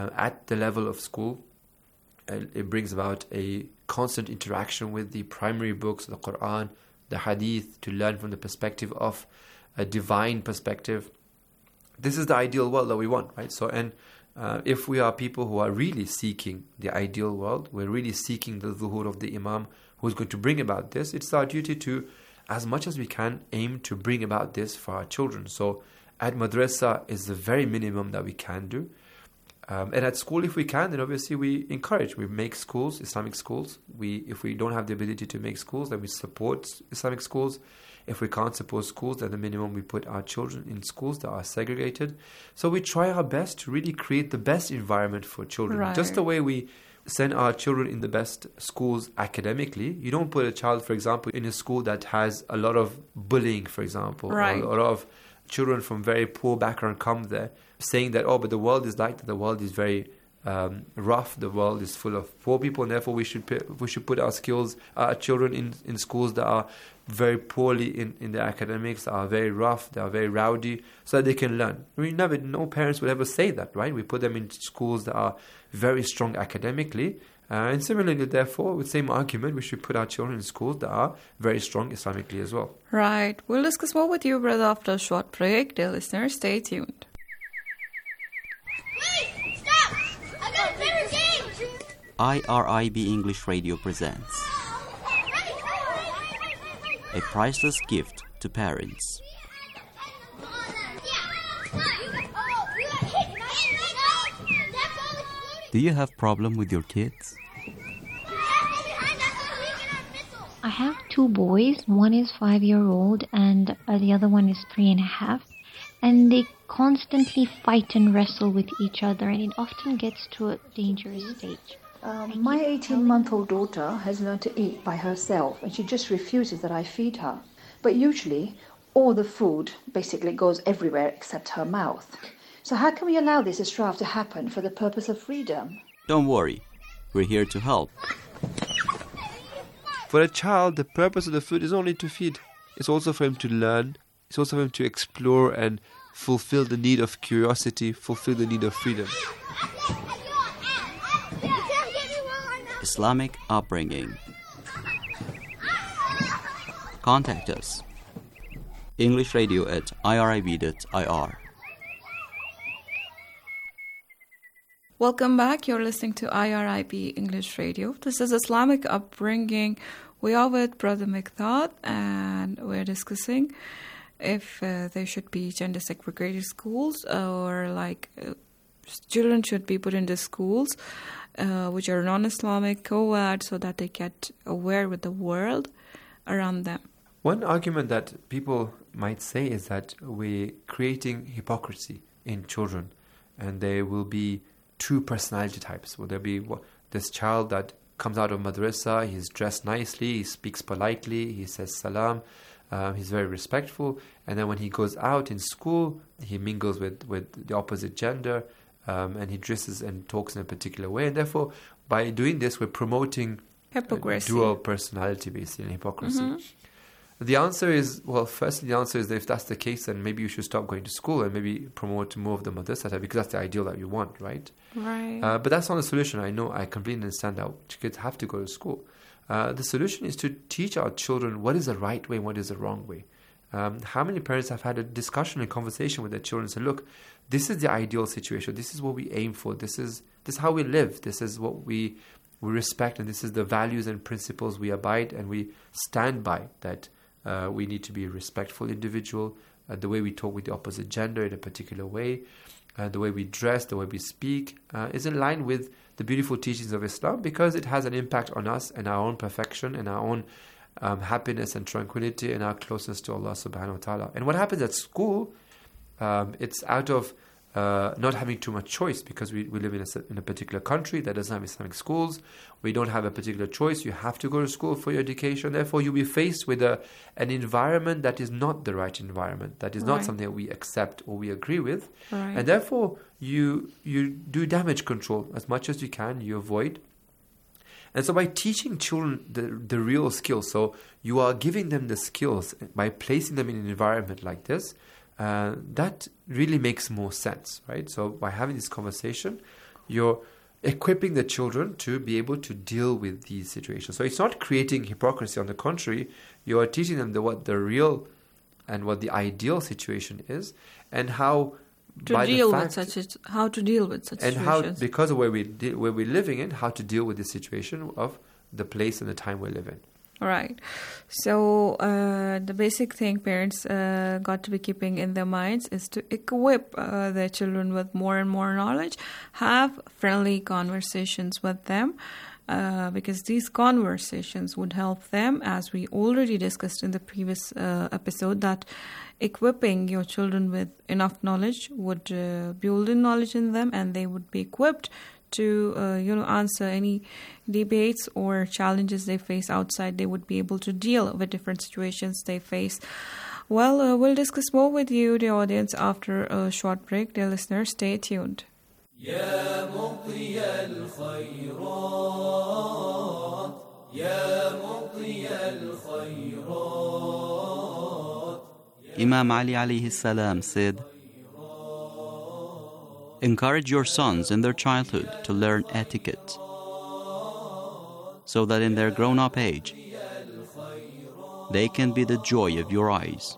at the level of school. It brings about a constant interaction with the primary books, the Quran, the Hadith, to learn from the perspective of a divine perspective. This is the ideal world that we want, right? So, and if we are people who are really seeking the ideal world, we're really seeking the zuhur of the Imam who is going to bring about this, it's our duty to, as much as we can, aim to bring about this for our children. So at madrasa is the very minimum that we can do. And at school, if we can, then obviously we encourage. We make schools, Islamic schools. If we don't have the ability to make schools, then we support Islamic schools. If we can't support schools, then the minimum we put our children in schools that are segregated. So we try our best to really create the best environment for children. Right. Just the way we send our children in the best schools academically. You don't put a child, for example, in a school that has a lot of bullying, for example, right. or a lot of children from very poor background come there, saying that, but the world is like that, the world is very rough, the world is full of poor people, and therefore we should put our children in schools that are very poorly in their academics, that are very rough, that are very rowdy, so that they can learn. No parents would ever say that, right? We put them in schools that are very strong academically, and similarly, therefore, with the same argument, we should put our children in schools that are very strong Islamically as well. Right. We'll discuss more with you, brother, after a short break. Dear listeners, stay tuned. Wait! Stop! I got a favorite game! IRIB English Radio presents a priceless gift to parents. Do you have problem with your kids? I have 2 boys. One is 5-year-old and the other one is 3.5. And they constantly fight and wrestle with each other, and it often gets to a dangerous stage. My 18-month-old daughter has learned to eat by herself, and she just refuses that I feed her. But usually, all the food basically goes everywhere except her mouth. So how can we allow this strife to happen for the purpose of freedom? Don't worry, we're here to help. For a child, the purpose of the food is only to feed. It's also for him to learn. It's also for him to explore and fulfill the need of curiosity, fulfill the need of freedom. Islamic upbringing. Contact us. EnglishRadio@irib.ir. Welcome back. You're listening to IRIB English Radio. This is Islamic Upbringing. We are with Brother Miqdad, and we're discussing if there should be gender segregated schools, or children should be put into schools which are non-Islamic, co-ed, so that they get aware with the world around them. One argument that people might say is that we're creating hypocrisy in children, and there will be 2 personality types. Will there be this child that comes out of madrasa, he's dressed nicely, he speaks politely, he says salam, he's very respectful, and then when he goes out in school, he mingles with the opposite gender, and he dresses and talks in a particular way, and therefore by doing this we're promoting hypocrisy, dual personality, basically, and hypocrisy. Mm-hmm. The answer is, firstly the answer is that if that's the case, then maybe you should stop going to school and maybe promote more of the madrasa type, because that's the ideal that you want, right? Right. But that's not the solution. I completely understand that kids have to go to school. The solution is to teach our children what is the right way and what is the wrong way. How many parents have had a discussion and conversation with their children and said, look, this is the ideal situation. This is what we aim for. This is how we live. This is what we respect, and this is the values and principles we abide and we stand by, that we need to be a respectful individual, the way we talk with the opposite gender in a particular way, the way we dress, the way we speak, is in line with the beautiful teachings of Islam, because it has an impact on us and our own perfection and our own happiness and tranquility and our closeness to Allah subhanahu wa ta'ala. And what happens at school, it's out of not having too much choice, because we live in a particular country that doesn't have Islamic schools. We don't have a particular choice. You have to go to school for your education. Therefore, you'll be faced with an environment that is not the right environment, that is not something that we accept or we agree with. Right. And therefore, you do damage control as much as you can, you avoid. And so by teaching children the real skills, so you are giving them the skills by placing them in an environment like this, that really makes more sense, right? So by having this conversation, you're equipping the children to be able to deal with these situations. So it's not creating hypocrisy. On the contrary, you are teaching them what the real and what the ideal situation is, and how how to deal with such situations, and how, because of where we're living in, how to deal with the situation of the place and the time we live in. Right. So the basic thing parents got to be keeping in their minds is to equip their children with more and more knowledge, have friendly conversations with them, because these conversations would help them, as we already discussed in the previous episode, that equipping your children with enough knowledge would build in knowledge in them, and they would be equipped to answer any debates or challenges they face outside. They would be able to deal with different situations they face. Well, we'll discuss more with you, the audience, after a short break. Dear listeners, stay tuned. يا مضي الخيرات يا مضي الخيرات. Imam Ali alayhi salam said, encourage your sons in their childhood to learn etiquette, so that in their grown-up age, they can be the joy of your eyes.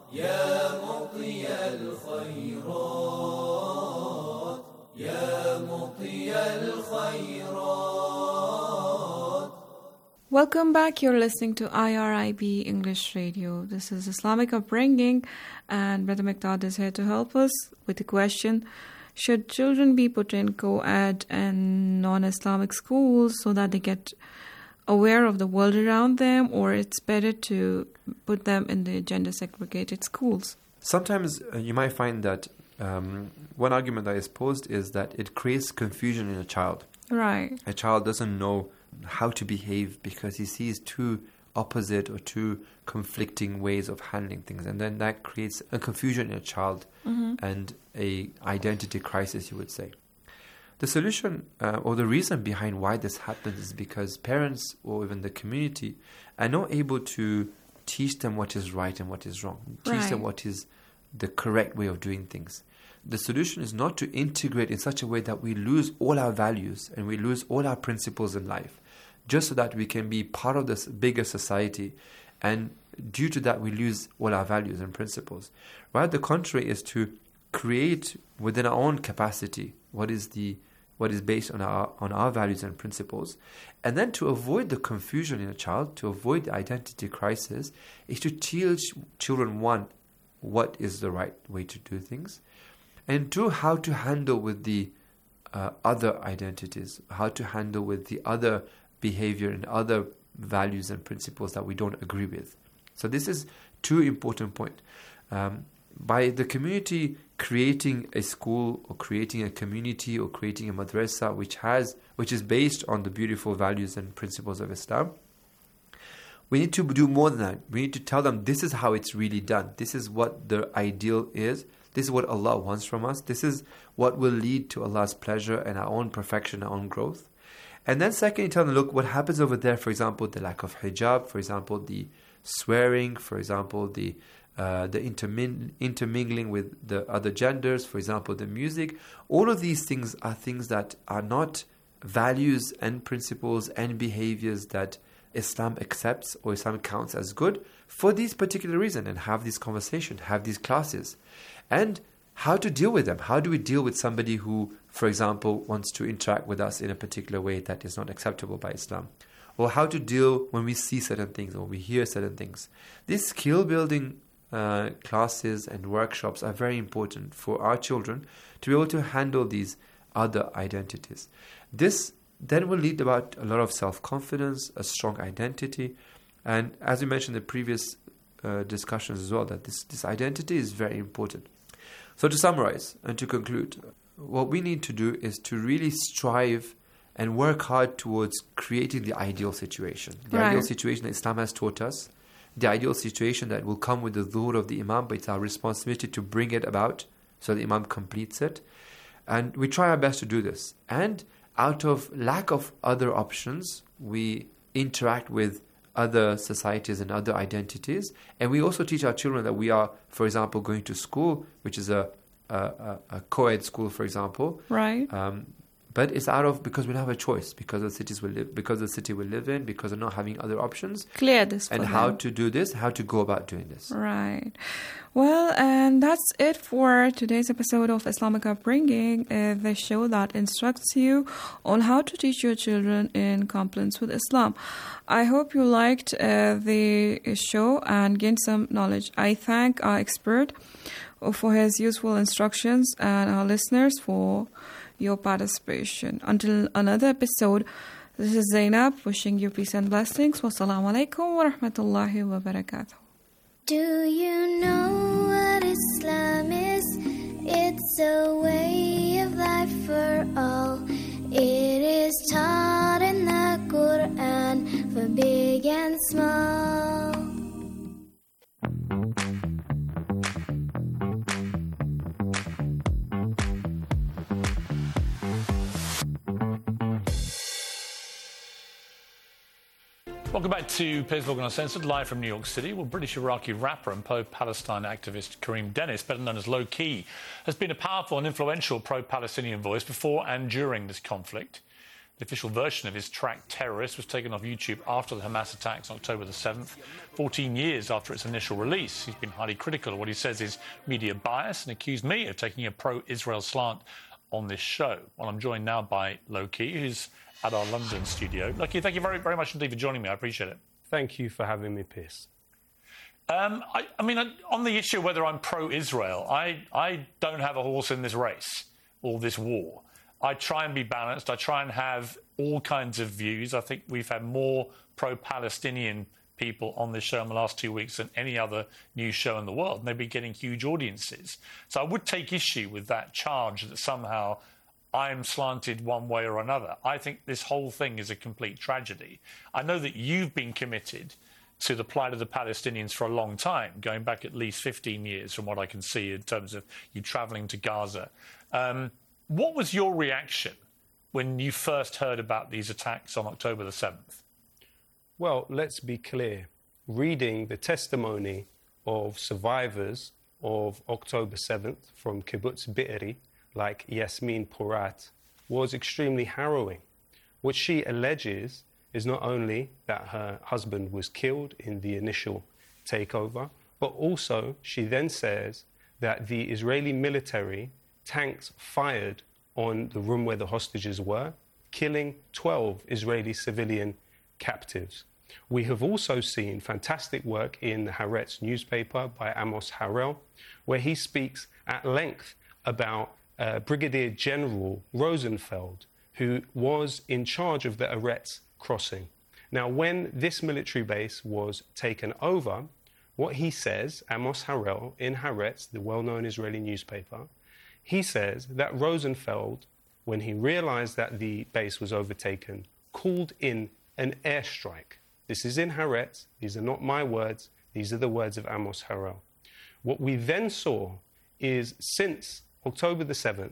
Welcome back. You're listening to IRIB English Radio. This is Islamic Upbringing, and Brother Miqdad is here to help us with the question: should children be put in co-ed and non-Islamic schools so that they get aware of the world around them, or it's better to put them in the gender-segregated schools? Sometimes you might find that one argument that is posed is that it creates confusion in a child. Right. A child doesn't know how to behave because he sees two opposite or two conflicting ways of handling things, and then that creates a confusion in a child and a identity crisis, you would say. The solution or the reason behind why this happens is because parents or even the community are not able to teach them what is right and what is wrong, teach them what is the correct way of doing things. The solution is not to integrate in such a way that we lose all our values and we lose all our principles in life, just so that we can be part of this bigger society, and due to that we lose all our values and principles. Rather, the contrary is to create within our own capacity what is based on our values and principles, and then to avoid the confusion in a child, to avoid the identity crisis, is to teach children, one, what is the right way to do things, and two, how to handle with the other identities, how to handle with the other behavior and other values and principles that we don't agree with. So this is two important points. By the community creating a school or creating a community or creating a madrasa which is based on the beautiful values and principles of Islam, we need to do more than that. We need to tell them this is how it's really done. This is what the ideal is. This is what Allah wants from us. This is what will lead to Allah's pleasure and our own perfection, our own growth. And then secondly, tell them, look, what happens over there, for example, the lack of hijab, for example, the swearing, for example, the intermingling with the other genders, for example, the music. All of these things are things that are not values and principles and behaviors that Islam accepts or Islam counts as good for these particular reason, and have this conversation, have these classes. And how to deal with them. How do we deal with somebody who, for example, wants to interact with us in a particular way that is not acceptable by Islam? Or how to deal when we see certain things or we hear certain things. These skill building classes and workshops are very important for our children to be able to handle these other identities. This then will lead about a lot of self-confidence, a strong identity, and as we mentioned in the previous discussions as well, that this identity is very important. So to summarize and to conclude, what we need to do is to really strive and work hard towards creating the ideal situation. The ideal situation that Islam has taught us, the ideal situation that will come with the dhuhr of the Imam, but it's our responsibility to bring it about so the Imam completes it. And we try our best to do this. And out of lack of other options, we interact with other societies and other identities, and we also teach our children that we are, for example, going to school, which is a co-ed school, for example, But it's because we don't have a choice, because of the cities we live, because of the city we live in, because of not having other options. Clear this for and them. how to do this, how to go about doing this. Right. Well, and that's it for today's episode of Islamic Upbringing, the show that instructs you on how to teach your children in compliance with Islam. I hope you liked the show and gained some knowledge. I thank our expert for his useful instructions and our listeners for your participation. Until another episode, this is Zainab wishing you peace and blessings. Wassalamu alaikum wa rahmatullahi wa barakatuh. Do you know what Islam is? It's a way of life for all. It is taught in the Quran for big and small. Welcome back to Piers Morgan Uncensored, live from New York City. Well, British Iraqi rapper and pro-Palestine activist Kareem Dennis, better known as Low Key, has been a powerful and influential pro-Palestinian voice before and during this conflict. The official version of his track Terrorist was taken off YouTube after the Hamas attacks on October the 7th, 14 years after its initial release. He's been highly critical of what he says is media bias and accused me of taking a pro-Israel slant on this show. Well, I'm joined now by Low Key, who's at our London studio. Low Key, thank you very, very much indeed for joining me. I appreciate it. Thank you for having me, Piers. I mean, on the issue of whether I'm pro-Israel, I don't have a horse in this race or this war. I try and be balanced. I try and have all kinds of views. I think we've had more pro-Palestinian people on this show in the last 2 weeks than any other news show in the world. And they've been getting huge audiences. So I would take issue with that charge that somehow I'm slanted one way or another. I think this whole thing is a complete tragedy. I know that you've been committed to the plight of the Palestinians for a long time, going back at least 15 years from what I can see in terms of you travelling to Gaza. What was your reaction when you first heard about these attacks on October the 7th? Well, let's be clear. Reading the testimony of survivors of October 7th from Kibbutz Be'eri, like Yasmin Porat, was extremely harrowing. What she alleges is not only that her husband was killed in the initial takeover, but also she then says that the Israeli military tanks fired on the room where the hostages were, killing 12 Israeli civilian captives. We have also seen fantastic work in the Haaretz newspaper by Amos Harel, where he speaks at length about Brigadier General Rosenfeld, who was in charge of the Eretz crossing. Now, when this military base was taken over, what he says, Amos Harel, in Haaretz, the well-known Israeli newspaper, he says that Rosenfeld, when he realized that the base was overtaken, called in an airstrike. This is in Haaretz. These are not my words. These are the words of Amos Harel. What we then saw is, since October the 7th,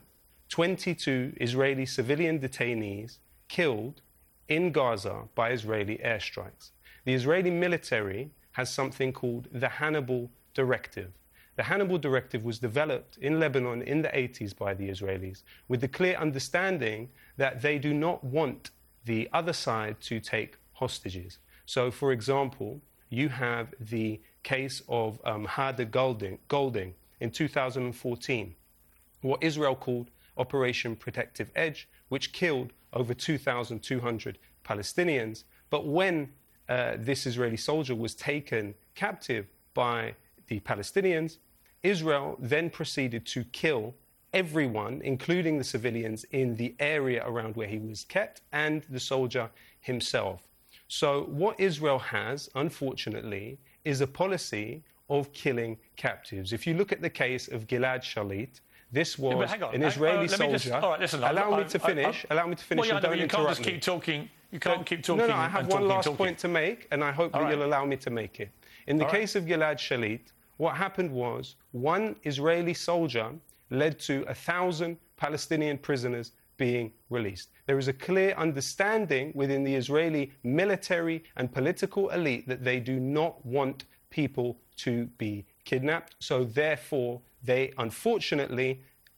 22 Israeli civilian detainees killed in Gaza by Israeli airstrikes. The Israeli military has something called the Hannibal Directive. The Hannibal Directive was developed in Lebanon in the 80s by the Israelis with the clear understanding that they do not want the other side to take hostages. So, for example, you have the case of Hada Golding in 2014, what Israel called Operation Protective Edge, which killed over 2,200 Palestinians. But when this Israeli soldier was taken captive by the Palestinians, Israel then proceeded to kill everyone, including the civilians in the area around where he was kept and the soldier himself. So what Israel has, unfortunately, is a policy of killing captives. If you look at the case of Gilad Shalit, this was an Israeli soldier. Allow me to finish. Allow me to finish. Well, and don't you interrupt can't just me. keep talking. You can't keep talking. No, I have one last point to make, and I hope that you'll allow me to make it. In the case of Gilad Shalit, what happened was one Israeli soldier led to 1,000 Palestinian prisoners being released. There is a clear understanding within the Israeli military and political elite that they do not want people to be kidnapped. So therefore, they unfortunately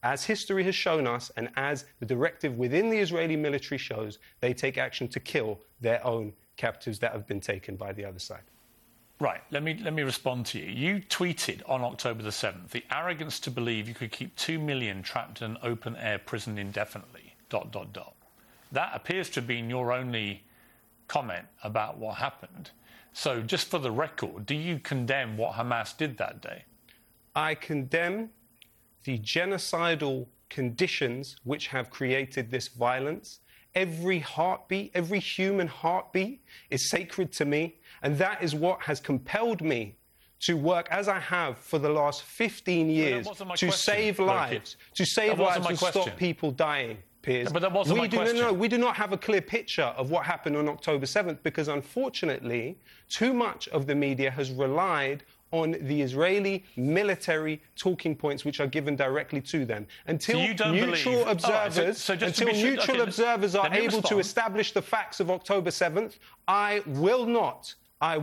as history has shown us and as the directive within the Israeli military shows, they take action to kill their own captives that have been taken by the other side. Right, let me respond to you. You tweeted on October the 7th, the arrogance to believe you could keep 2 million trapped in an open-air prison indefinitely, ... That appears to have been your only comment about what happened. So just for the record, do you condemn what Hamas did that day? I condemn the genocidal conditions which have created this violence. Every heartbeat, every human heartbeat is sacred to me, and that is what has compelled me to work as I have for the last 15 years to save lives, and stop people dying, Piers. But that wasn't my question. We do not have a clear picture of what happened on October 7th because, unfortunately, too much of the media has relied on the Israeli military talking points which are given directly to them. Until neutral observers, observers are able to establish the facts of October 7th, I will not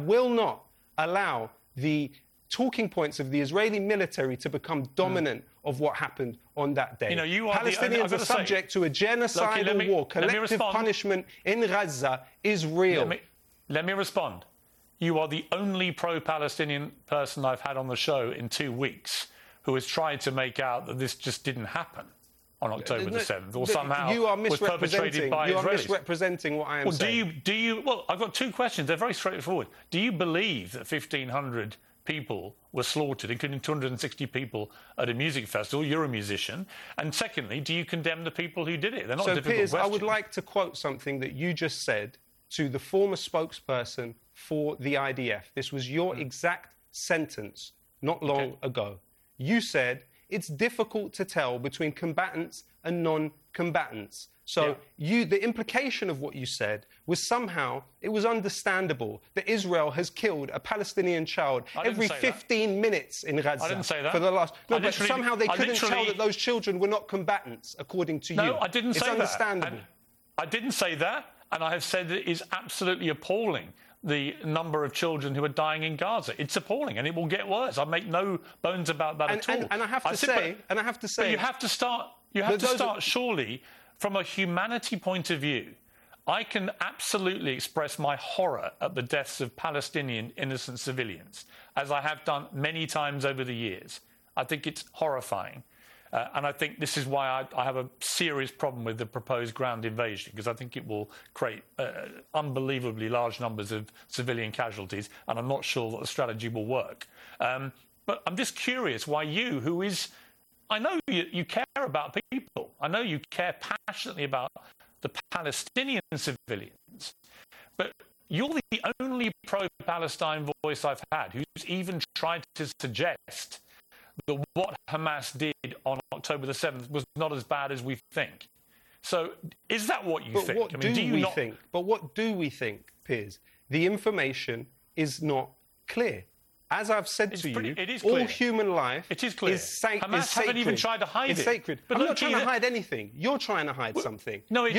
allow the talking points of the Israeli military to become dominant of what happened on that day. Palestinians are subject to a genocidal war. Collective punishment in Gaza is real. Let me respond. You are the only pro-Palestinian person I've had on the show in 2 weeks who has tried to make out that this just didn't happen on October the 7th or somehow was perpetrated by Israelis. You are misrepresenting what I am saying. Well, I've got 2 questions. They're very straightforward. Do you believe that 1,500 people were slaughtered, including 260 people at a music festival? You're a musician. And secondly, do you condemn the people who did it? They're not difficult Piers, questions. I would like to quote something that you just said to the former spokesperson for the IDF. This was your exact sentence not long ago. You said, it's difficult to tell between combatants and non-combatants. So the implication of what you said was somehow it was understandable that Israel has killed a Palestinian child every 15 minutes in Gaza. I didn't say that. For the last... No, but somehow they couldn't tell that those children were not combatants, according to you. No, I didn't say that. It's understandable. I didn't say that, and I have said that it is absolutely appalling, the number of children who are dying in Gaza. It's appalling, and it will get worse. I make no bones about that at all. And I have to say... But you have to start... surely, from a humanity point of view, I can absolutely express my horror at the deaths of Palestinian innocent civilians, as I have done many times over the years. I think it's horrifying. And I think this is why I have a serious problem with the proposed ground invasion, because I think it will create unbelievably large numbers of civilian casualties, and I'm not sure that the strategy will work. But I'm just curious why you, who is... I know you care about people. I know you care passionately about the Palestinian civilians. But you're the only pro-Palestine voice I've had who's even tried to suggest that what Hamas did on October the 7th was not as bad as we think. So is that what you think? What do we think, Piers? The information is not clear. As I've said to you, all human life is sacred. Hamas haven't even tried to hide it. It's sacred. But I'm not trying to hide anything. You're trying to hide something. With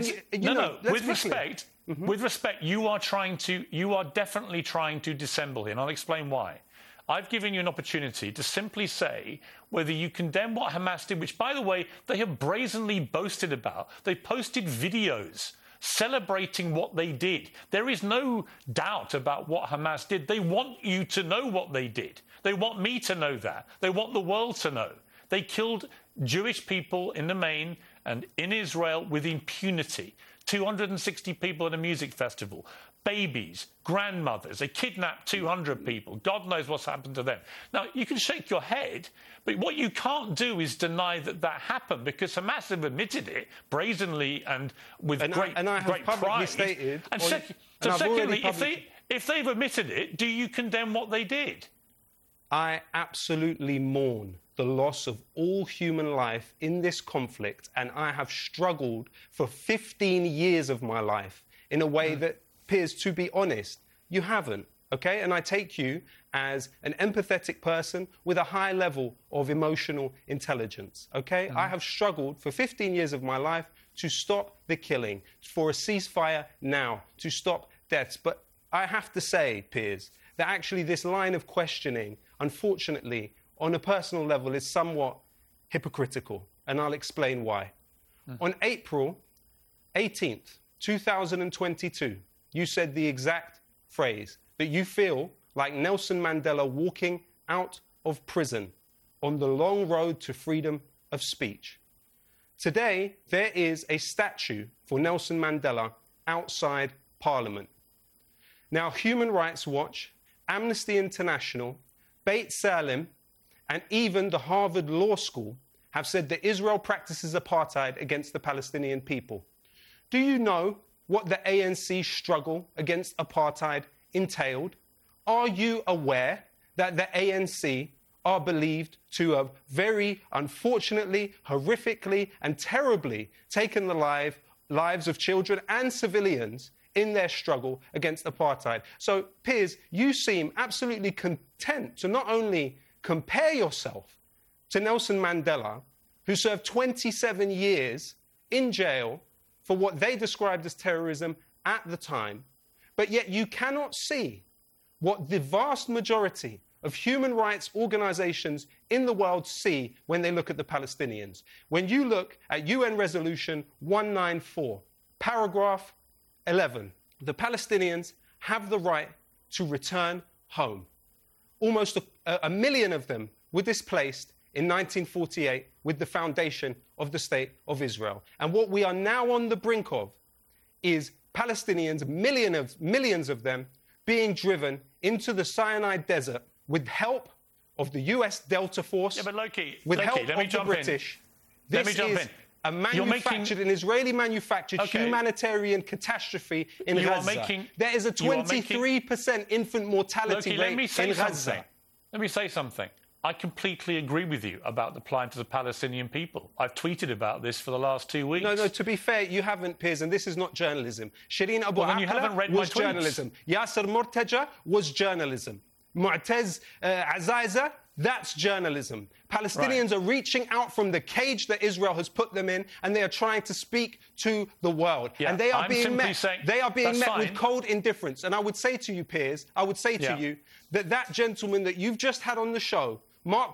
respect, you are definitely trying to dissemble here, and I'll explain why. I've given you an opportunity to simply say whether you condemn what Hamas did, which, by the way, they have brazenly boasted about. They posted videos celebrating what they did. There is no doubt about what Hamas did. They want you to know what they did. They want me to know that. They want the world to know. They killed Jewish people in the main and in Israel with impunity. 260 people at a music festival. Babies, grandmothers. They kidnapped 200 people. God knows what's happened to them. Now, you can shake your head, but what you can't do is deny that that happened, because Hamas have admitted it brazenly and with great pride. Stated, and secondly, if they've admitted it, do you condemn what they did? I absolutely mourn the loss of all human life in this conflict, and I have struggled for 15 years of my life in a way that appears, to be honest, you haven't, okay? And I take you as an empathetic person with a high level of emotional intelligence, okay? I have struggled for 15 years of my life to stop the killing, for a ceasefire now, to stop deaths. But I have to say, Piers, that actually this line of questioning, unfortunately, on a personal level, is somewhat hypocritical. and I'll explain why. On April 18th, 2022, you said the exact phrase that you feel like Nelson Mandela walking out of prison on the long road to freedom of speech. Today, there is a statue for Nelson Mandela outside Parliament. Now, Human Rights Watch, Amnesty International, Beit Salim, and even the Harvard Law School have said that Israel practices apartheid against the Palestinian people. Do you know what the ANC struggle against apartheid entailed? Are you aware that the ANC are believed to have very unfortunately, horrifically, and terribly taken the lives of children and civilians in their struggle against apartheid? So, Piers, you seem absolutely content to not only compare yourself to Nelson Mandela, who served 27 years in jail for what they described as terrorism at the time, but yet you cannot see what the vast majority of human rights organizations in the world see when they look at the Palestinians. When you look at UN Resolution 194, paragraph 11, the Palestinians have the right to return home. Almost a million of them were displaced in 1948 with the foundation of the State of Israel. And what we are now on the brink of is Palestinians, millions of them, being driven into the Sinai Desert with help of the US Delta Force, with help of the British. This is a manufactured, an Israeli-manufactured humanitarian catastrophe in Gaza. There is a 23% infant mortality rate in Gaza. Let me say something. I completely agree with you about the plight of the Palestinian people. I've tweeted about this for the last 2 weeks. No, to be fair, you haven't, Piers, and this is not journalism. Shireen Abu Akleh was journalism. Yasser Mortaja was journalism. Mu'taz Azaiza, that's journalism. Palestinians are reaching out from the cage that Israel has put them in, and they are trying to speak to the world. Yeah, and they are being met with cold indifference. And I would say to you, Piers, to you that gentleman that you've just had on the show, Mark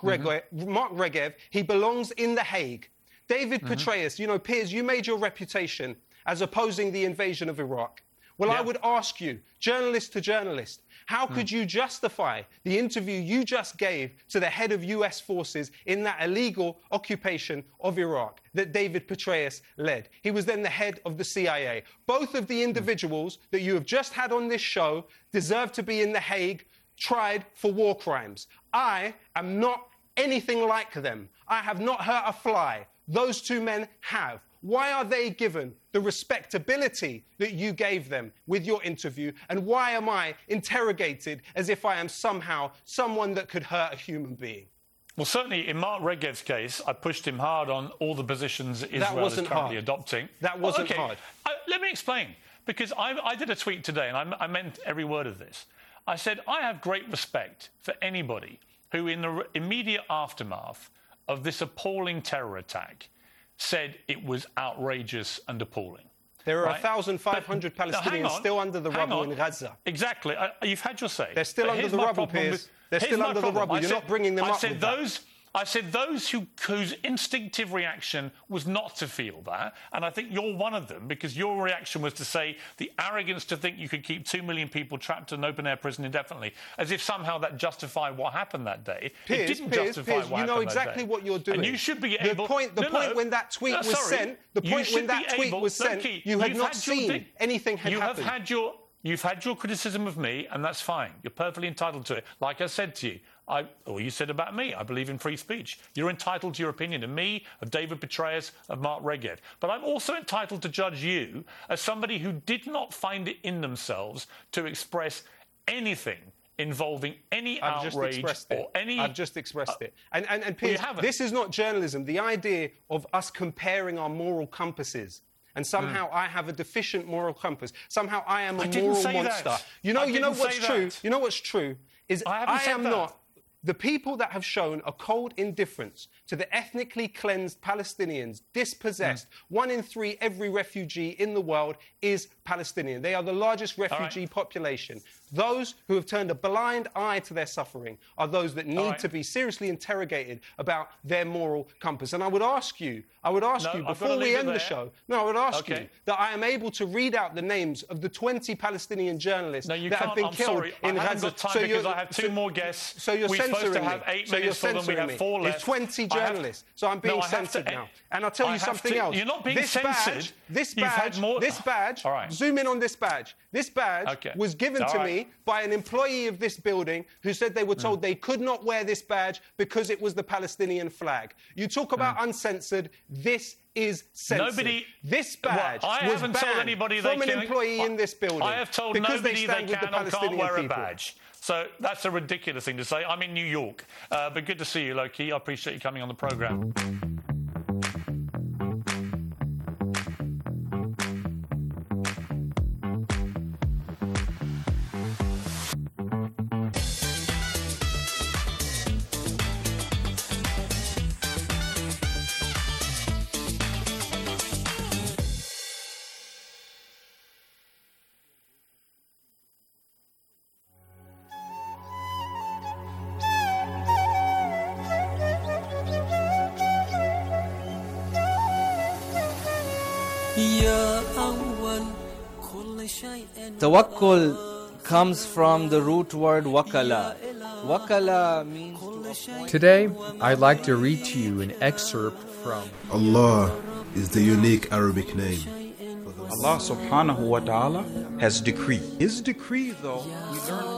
Regev, he belongs in The Hague. David Petraeus, you know, Piers, you made your reputation as opposing the invasion of Iraq. Well, I would ask you, journalist to journalist, how could you justify the interview you just gave to the head of US forces in that illegal occupation of Iraq that David Petraeus led? He was then the head of the CIA. Both of the individuals that you have just had on this show deserve to be in The Hague, tried for war crimes. I am not anything like them. I have not hurt a fly. Those two men have. Why are they given the respectability that you gave them with your interview? And why am I interrogated as if I am somehow someone that could hurt a human being? Well, certainly in Mark Regev's case, I pushed him hard on all the positions that Israel is currently adopting. That wasn't hard. Let me explain. Because I did a tweet today, and I meant every word of this. I said, I have great respect for anybody who, in the immediate aftermath of this appalling terror attack, said it was outrageous and appalling. There are 1,500 Palestinians still under the rubble in Gaza. Exactly. You've had your say. They're still under the rubble, Piers. They're still under the rubble. You're not bringing them up with that. I said those whose instinctive reaction was not to feel that, and I think you're one of them, because your reaction was to say the arrogance to think you could keep 2 million people trapped in an open-air prison indefinitely, as if somehow that justified what happened that day. Piers, it didn't justify what happened that day. You know exactly what you're doing. And you should be able... The point when that tweet was sent, you had not seen anything had happened. You've had your criticism of me, and that's fine. You're perfectly entitled to it. Like I said to you, or you said about me, I believe in free speech. You're entitled to your opinion of me, of David Petraeus, of Mark Regev. But I'm also entitled to judge you as somebody who did not find it in themselves to express anything involving any outrage or any... I've just expressed it. And Piers, this is not journalism. The idea of us comparing our moral compasses and somehow I have a deficient moral compass. Somehow I am a moral monster. You know what's true? You know what's true is I am not The people that have shown a cold indifference to the ethnically cleansed Palestinians, dispossessed, 1 in 3 every refugee in the world is Palestinian. They are the largest refugee population. Those who have turned a blind eye to their suffering are those that need to be seriously interrogated about their moral compass. And I would ask you before we end the show, I would ask you that I am able to read out the names of the 20 Palestinian journalists that have been killed in Gaza. Because I have 2 more guests. So you're censoring supposed to me. have 8 minutes for them. We have 4 left. It's 20 journalists. So I'm being censored now. And I'll tell you something else. You're not being censored. This badge, zoom in on this badge. This badge was given to me by an employee of this building who said they were told they could not wear this badge because it was the Palestinian flag. You talk about uncensored. This is censored. This badge was banned from an employee in this building. I have told nobody they can or can't wear a badge. So that's a ridiculous thing to say. I'm in New York. But good to see you, Loki. I appreciate you coming on the programme. Tawakkul comes from the root word wakala. Wakala means to... Today, I'd like to read to you an excerpt from Allah is the unique Arabic name. Allah subhanahu wa ta'ala has decreed. His decree, though, we learn...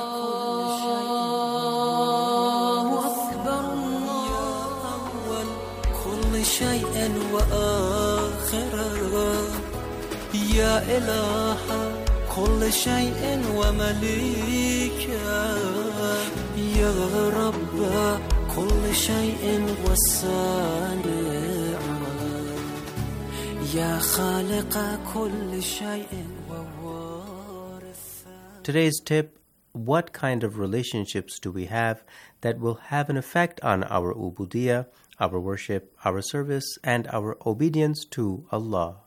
يا إله كل شيء ومليكا يا رب كل شيء والصانع يا خالق كل شيء ووارث. Today's tip: what kind of relationships do we have that will have an effect on our ubudiyah, our worship, our service, and our obedience to Allah?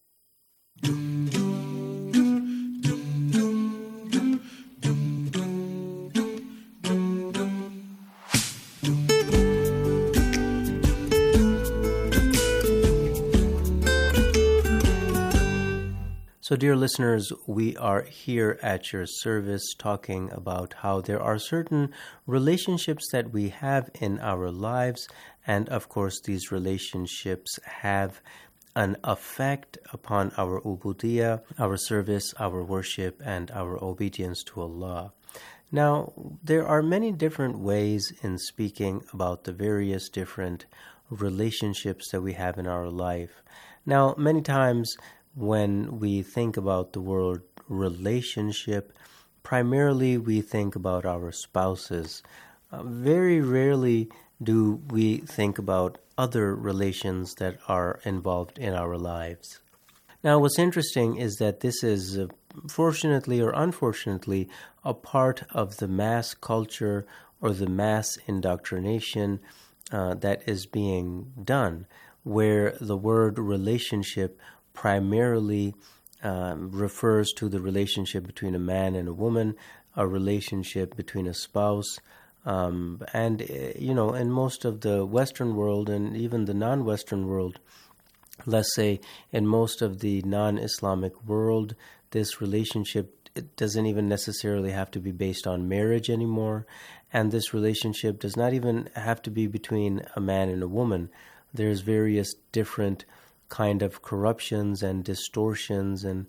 So, dear listeners, we are here at your service talking about how there are certain relationships that we have in our lives, and of course these relationships have an effect upon our ubudiyah, our service, our worship, and our obedience to Allah. Now, there are many different ways in speaking about the various different relationships that we have in our life. Now, many times when we think about the word relationship, primarily we think about our spouses. Very rarely do we think about other relations that are involved in our lives. Now, what's interesting is that this is, fortunately or unfortunately, a part of the mass culture or the mass indoctrination that is being done, where the word relationship primarily refers to the relationship between a man and a woman, a relationship between a spouse, and, in most of the Western world and even the non-Western world, let's say in most of the non-Islamic world, this relationship, it doesn't even necessarily have to be based on marriage anymore. And this relationship does not even have to be between a man and a woman. There's various different kind of corruptions and distortions and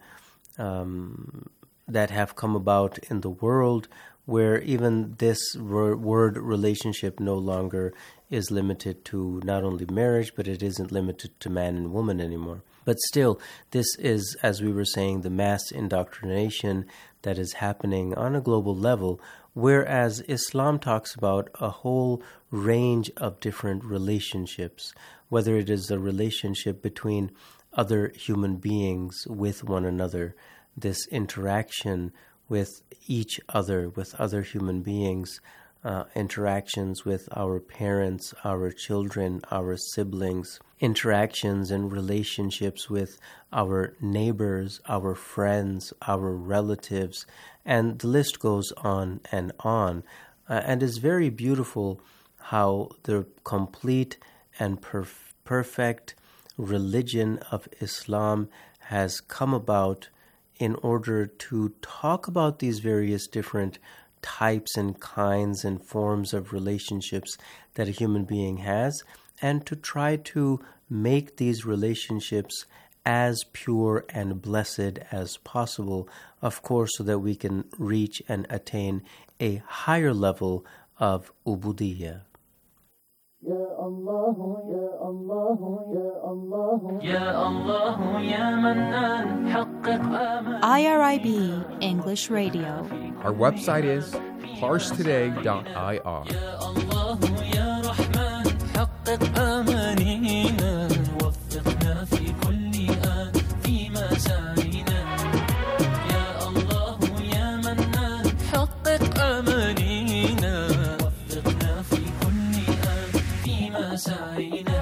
that have come about in the world, where even this word relationship no longer is limited to not only marriage, but it isn't limited to man and woman anymore. But still, this is, as we were saying, the mass indoctrination that is happening on a global level, whereas Islam talks about a whole range of different relationships, whether it is the relationship between other human beings with one another, this interaction with each other, with other human beings, interactions with our parents, our children, our siblings, interactions and relationships with our neighbors, our friends, our relatives, and the list goes on. And it's very beautiful how the complete and perfect religion of Islam has come about in order to talk about these various different types and kinds and forms of relationships that a human being has, and to try to make these relationships as pure and blessed as possible, of course, so that we can reach and attain a higher level of ubudiyyah. Ya Allah, Ya Allah, Ya Allah, Ya Allah, Ya Mannan, حقق آمال. IRIB English Radio. Our website is parstoday.ir. Ya Allah, Ya Rahman, حقق آمالنا, وفقنا في كل آن فيما سعينا. Ya Allah, Ya Mannan, حقق آمالنا, وفقنا في كل آن فيما سعينا.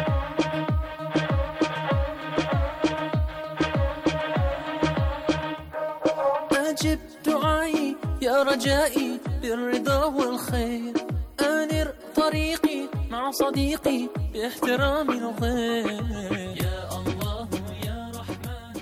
أجب دعائي يا رجائي بالرضا والخير، أنر طريقي مع صديقي باحترام الغير. يا الله يا رحمن.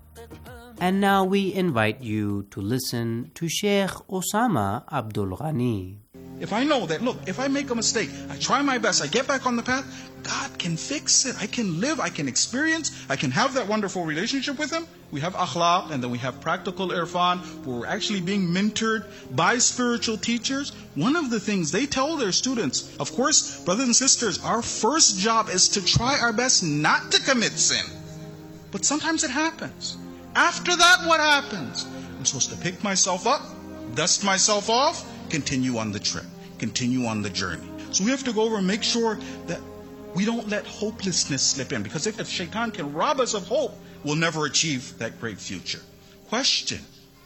And now we invite you to listen to Sheikh Osama Abdul Ghani. If I know that, look, if I make a mistake, I try my best, I get back on the path, God can fix it. I can live, I can experience, I can have that wonderful relationship with Him. We have akhlaq, and then we have practical irfan, where we're actually being mentored by spiritual teachers. One of the things they tell their students, of course, brothers and sisters, our first job is to try our best not to commit sin. But sometimes it happens. After that, what happens? I'm supposed to pick myself up, dust myself off, continue on the trip, continue on the journey. So we have to go over and make sure that we don't let hopelessness slip in, because if shaitan can rob us of hope, we'll never achieve that great future. Question: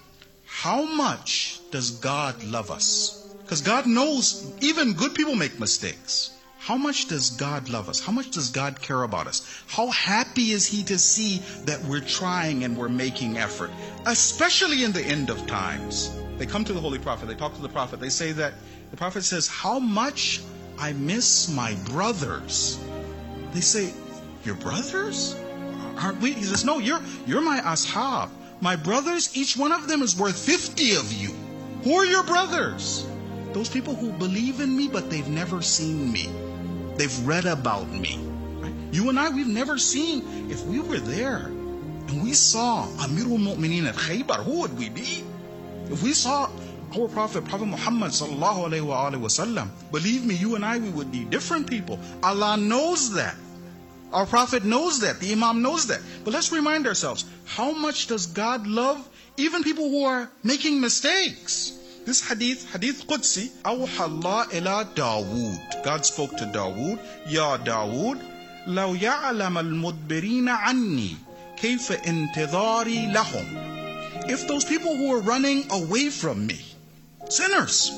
how much does God love us? Because God knows even good people make mistakes. How much does God love us? How much does God care about us? How happy is He to see that we're trying and we're making effort, especially in the end of times? They come to the Holy Prophet, they talk to the Prophet, they say that, the Prophet says, how much I miss my brothers. They say, your brothers? Aren't we? He says, no, you're my ashab. My brothers, each one of them is worth 50 of you. Who are your brothers? Those people who believe in me, but they've never seen me. They've read about me. Right? You and I, we've never seen. If we were there and we saw Amirul Mu'mineen at Khaybar, who would we be? If we saw our Prophet Muhammad sallallahu alayhi wa sallam, believe me, you and I, we would be different people. Allah knows that. Our Prophet knows that. The Imam knows that. But let's remind ourselves, how much does God love even people who are making mistakes? This hadith Qudsi, Awha Allah ila Dawood. God spoke to Dawood, Ya Dawood, law ya'lam al-mudbirina anni, kayfa intidari lahum. If those people who are running away from me, sinners,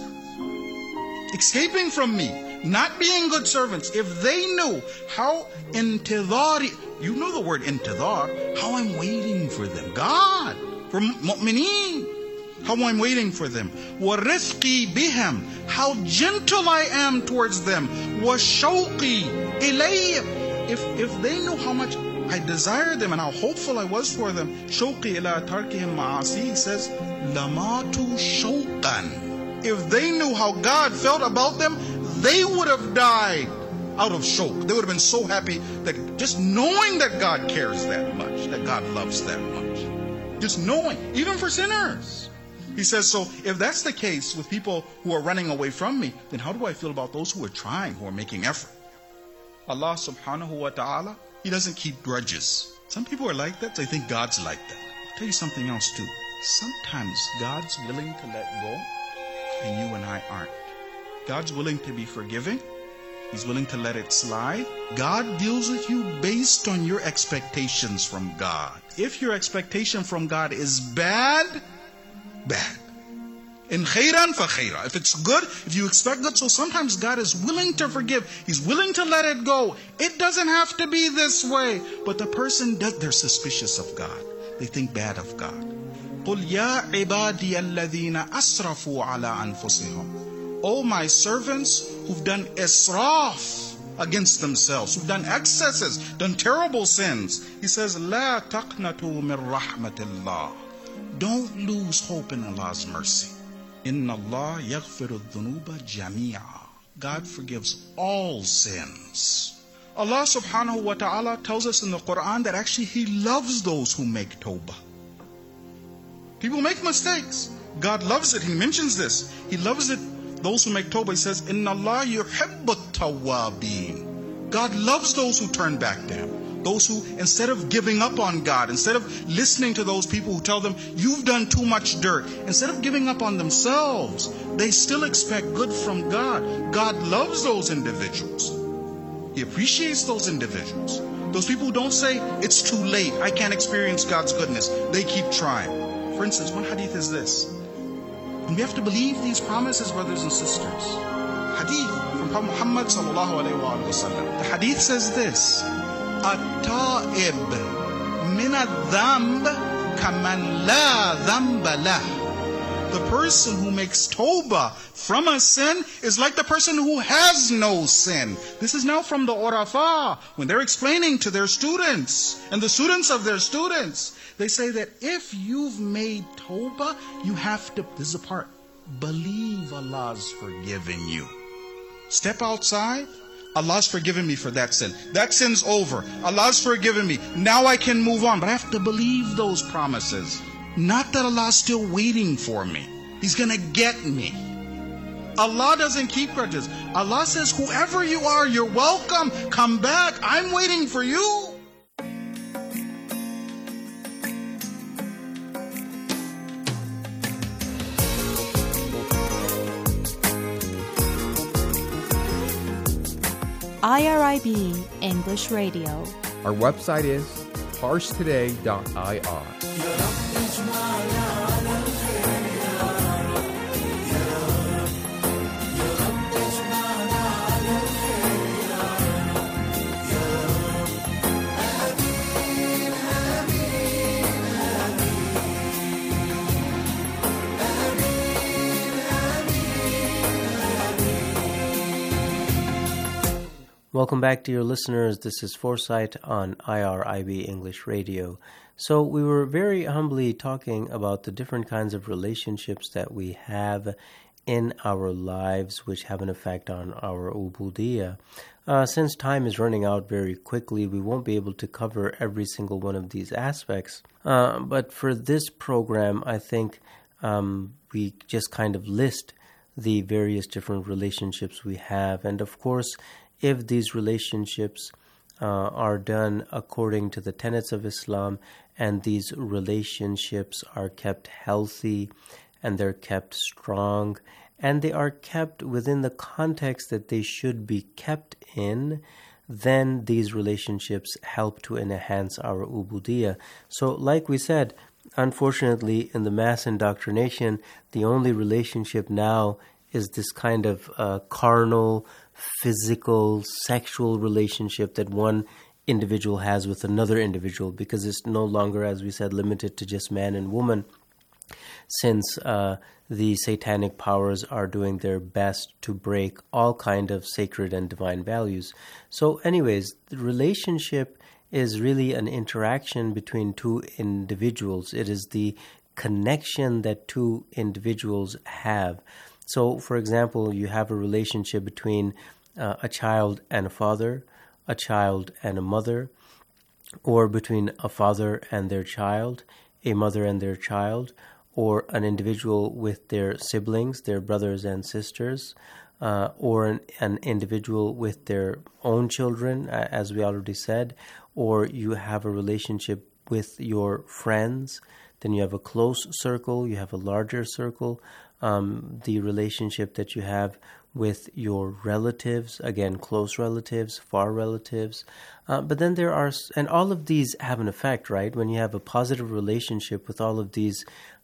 escaping from me, not being good servants, if they knew how intidari, you know the word intidar, how I'm waiting for them. God, for mu'mineen, how I'm waiting for them. وَرِفْقِي بِهَمْ, how gentle I am towards them. وَشَوْقِي إِلَيْهِمْ, if they knew how much I desired them and how hopeful I was for them. شَوْقِي إِلَىٰ تَرْكِهِمْ مَعَاصِي, says, لَمَاتُوا شَوْقًا. If they knew how God felt about them, they would have died out of shawq. They would have been so happy that just knowing that God cares that much, that God loves that much. Just knowing, even for sinners. He says, so if that's the case with people who are running away from me, then how do I feel about those who are trying, who are making effort? Allah subhanahu wa ta'ala, He doesn't keep grudges. Some people are like that, they think God's like that. I'll tell you something else too. Sometimes God's willing to let go, and you and I aren't. God's willing to be forgiving. He's willing to let it slide. God deals with you based on your expectations from God. If your expectation from God is bad, In khairan fa khaira. If it's good, if you expect good, so sometimes God is willing to forgive. He's willing to let it go. It doesn't have to be this way. But the person they're suspicious of God. They think bad of God. قُلْ يَا عِبَادِيَ الَّذِينَ أَسْرَفُوا عَلَىٰ أَنفُسِهِمْ. O my servants who've done israf against themselves, who've done excesses, done terrible sins. He says, لَا تَقْنَتُوا مِنْ رَحْمَةِ اللَّهِ. Don't lose hope in Allah's mercy. Inna Allah yaghfiru dhunuba jami'a. God forgives all sins. Allah subhanahu wa ta'ala tells us in the Quran that actually He loves those who make tawbah. People make mistakes. God loves it. He mentions this. He loves it. Those who make tawbah, He says, Inna Allah yuhibbu tawwabin. God loves those who turn back to Him. Those who, instead of giving up on God, instead of listening to those people who tell them, you've done too much dirt, instead of giving up on themselves, they still expect good from God. God loves those individuals. He appreciates those individuals. Those people who don't say, it's too late, I can't experience God's goodness. They keep trying. For instance, one hadith is this. And we have to believe these promises, brothers and sisters. Hadith from Muhammad sallallahu alayhi wa sallam. The hadith says this. التائب من الذنب كمن لا ذنب له. The person who makes tawbah from a sin is like the person who has no sin. This is now from the Urafa, when they're explaining to their students and the students of their students. They say that if you've made tawbah, you have to, this is the part, believe Allah's forgiven you. Step outside, Allah's forgiven me for that sin. That sin's over. Allah's forgiven me. Now I can move on. But I have to believe those promises. Not that Allah's still waiting for me. He's going to get me. Allah doesn't keep grudges. Allah says, whoever you are, you're welcome. Come back. I'm waiting for you. IRIB English Radio. Our website is parstoday.ir. Welcome back, dear listeners. This is Foresight on IRIB English Radio. So we were very humbly talking about the different kinds of relationships that we have in our lives which have an effect on our ubudiyah. Since time is running out very quickly, we won't be able to cover every single one of these aspects. But for this program, I think we just kind of list the various different relationships we have. And of course, if these relationships are done according to the tenets of Islam, and these relationships are kept healthy, and they're kept strong, and they are kept within the context that they should be kept in, then these relationships help to enhance our ubudiyah. So like we said, unfortunately, in the mass indoctrination, the only relationship now is this kind of carnal, physical, sexual relationship that one individual has with another individual, because it's no longer, as we said, limited to just man and woman, since the satanic powers are doing their best to break all kind of sacred and divine values. So anyways, the relationship is really an interaction between two individuals. It is the connection that two individuals have. So, for example, you have a relationship between a child and a father, a child and a mother, or between a father and their child, a mother and their child, or an individual with their siblings, their brothers and sisters, or an individual with their own children, as we already said, or you have a relationship with your friends. Then you have a close circle, you have a larger circle. The relationship that you have with your relatives, again, close relatives, far relatives. But then there are, and all of these have an effect, right? When you have a positive relationship with all of these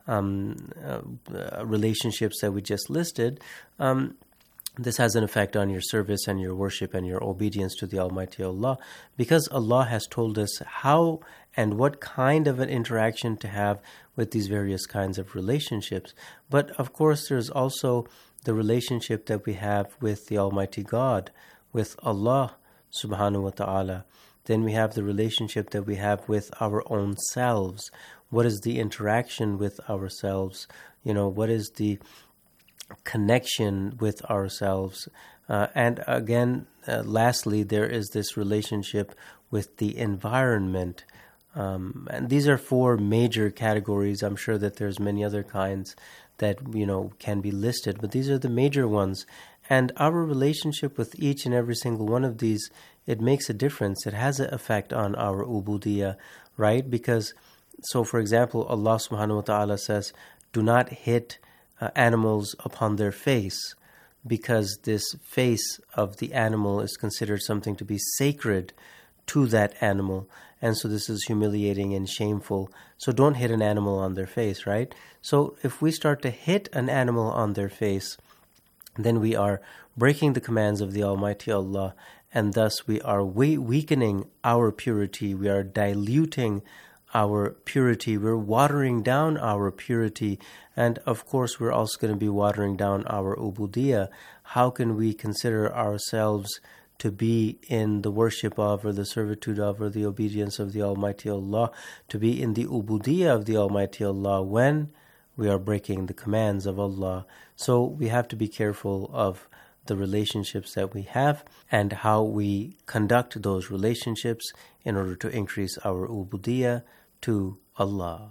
relationships that we just listed, this has an effect on your service and your worship and your obedience to the Almighty Allah, because Allah has told us how and what kind of an interaction to have with these various kinds of relationships. But of course, there's also the relationship that we have with the Almighty God, with Allah subhanahu wa ta'ala. Then we have the relationship that we have with our own selves. What is the interaction with ourselves? What is the connection with ourselves? And again, lastly, there is this relationship with the environment. And these are 4 major categories. I'm sure that there's many other kinds that, can be listed, but these are the major ones. And our relationship with each and every single one of these, it makes a difference. It has an effect on our ubudiyah, right? Because, so for example, Allah subhanahu wa ta'ala says, do not hit animals upon their face, because this face of the animal is considered something to be sacred to that animal. And so this is humiliating and shameful. So don't hit an animal on their face, right? So if we start to hit an animal on their face, then we are breaking the commands of the Almighty Allah, and thus we are weakening our purity. We are diluting our purity. We're watering down our purity. And of course, we're also going to be watering down our ubudiyah. How can we consider ourselves to be in the worship of, or the servitude of, or the obedience of the Almighty Allah, to be in the ubudiyah of the Almighty Allah, when we are breaking the commands of Allah? So we have to be careful of the relationships that we have and how we conduct those relationships in order to increase our ubudiyah to Allah.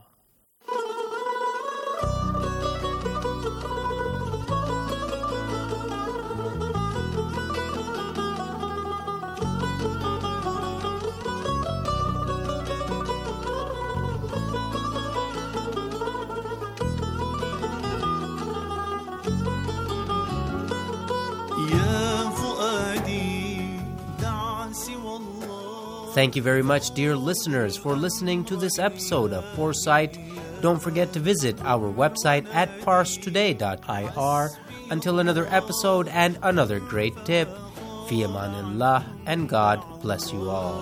Thank you very much, dear listeners, for listening to this episode of Foresight. Don't forget to visit our website at parstoday.ir. Until another episode and another great tip, fi amanillah, and God bless you all.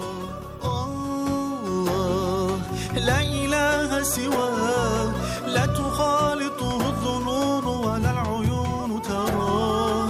لا إله سواه لا تخالطه الظنون ولا العيون تراه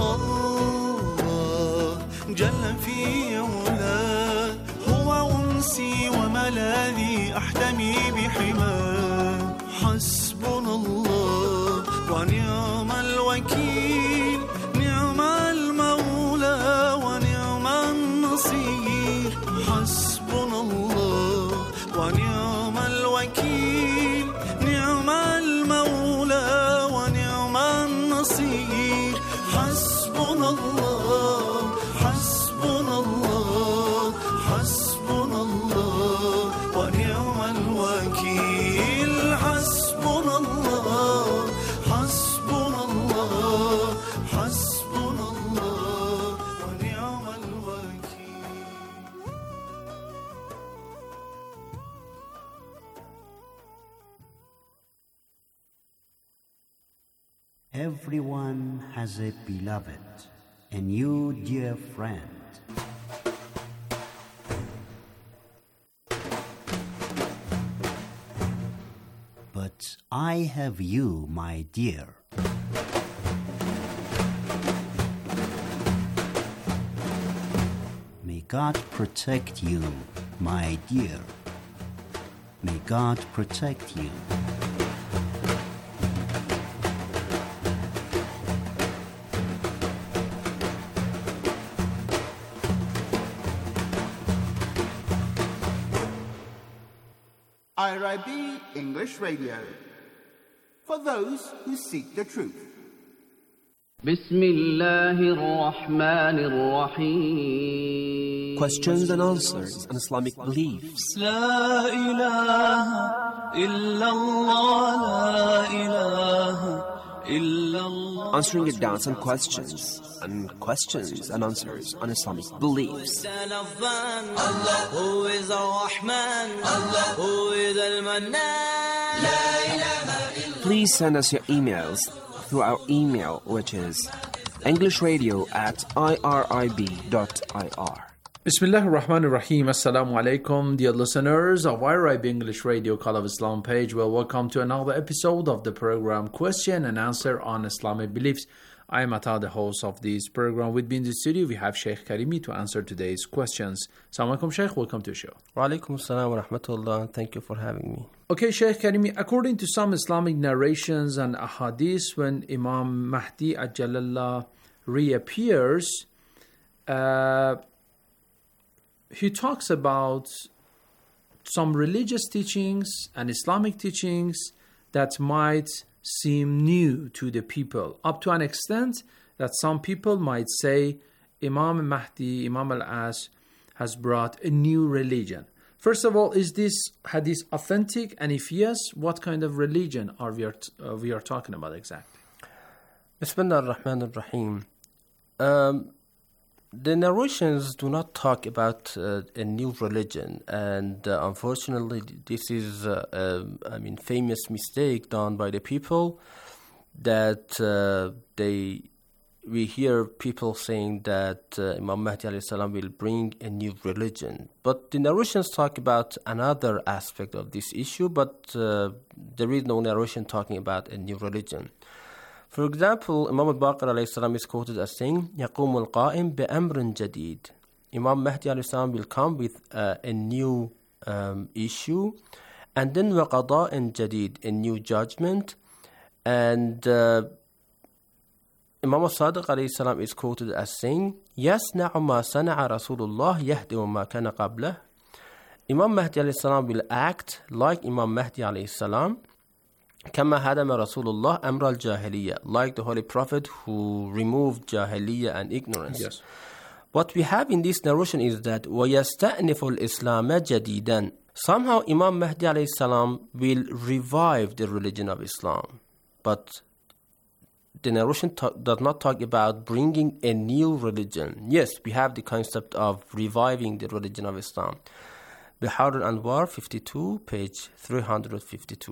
الله جل في علاه هو أنسي وملاذي أحتمي بحماه حسبنا الله ونعم الوكيل نعم المولى ونعم النصير حسبنا الله ونعم الوكيل نعم المولى ونعم النصير حسبنا الله حسبنا الله حسبنا الله ونعم الوكيل حسبنا الله حسبنا الله حسبنا الله ونعم الوكيل. Everyone has a beloved, a new dear friend. But I have you, my dear. May God protect you, my dear. May God protect you. IRIB English Radio, for those who seek the truth. Questions and answers on Islamic beliefs. لا إله إلا الله لا إله إلا الله. answering your doubts and questions and answers on Islamic beliefs. Allah, who is Ar-Rahman, Allah, who is Al-Mannan. Please send us your emails through our email, which is englishradio@irib.ir. Bismillah ar-Rahman ar-Rahim. Assalamu alaikum, dear listeners of IRIB English Radio Call of Islam page. Well, welcome to another episode of the program Question and Answer on Islamic Beliefs. I am Ata, the host of this program. With me in the studio, we have Sheikh Karimi to answer today's questions. Assalamu alaikum, Sheikh. Welcome to the show. Wa alaikum assalam wa rahmatullah. Thank you for having me. Okay, Sheikh Karimi, according to some Islamic narrations and ahadith, when Imam Mahdi Ajjalallah reappears, he talks about some religious teachings and Islamic teachings that might seem new to the people, up to an extent that some people might say Imam Mahdi, Imam al-As, has brought a new religion. First of all, is this hadith authentic? And if yes, what kind of religion are we are talking about exactly? Bismillah ar-Rahman ar-Rahim. The narrations do not talk about a new religion, and unfortunately, this is famous mistake done by the people that we hear people saying that Imam Mahdi alayhi salam will bring a new religion. But the narrations talk about another aspect of this issue, but there is no narration talking about a new religion. For example, Imam al-Baqir alayhi salam is quoted as saying, يَقُومُ الْقَائِمْ بِأَمْرٍ جَدِيدٍ. Imam Mahdi alayhi salam will come with a new issue, and then وَقَضَاءٍ جَدِيدٍ, a new judgment. And Imam al-Sadiq alayhi salam is quoted as saying, يَصْنَعُ مَا صَنَعَ رَسُولُ اللَّهِ يَهْدِمُ مَا كَانَ قَبْلَهُ. Imam Mahdi alayhi salam will act like Imam Mahdi alayhi salam, كما هدم رسول الله أمر الجاهلية, like the Holy Prophet who removed jahiliyyah and ignorance. Yes. What we have in this narration is that وَيَسْتَأْنِفُ الْإِسْلَامَ جَدِيدًا. Somehow Imam Mahdi alayhi salam will revive the religion of Islam. But the narration does not talk about bringing a new religion. Yes, we have the concept of reviving the religion of Islam. Bihar al-Anwar 52, page 352.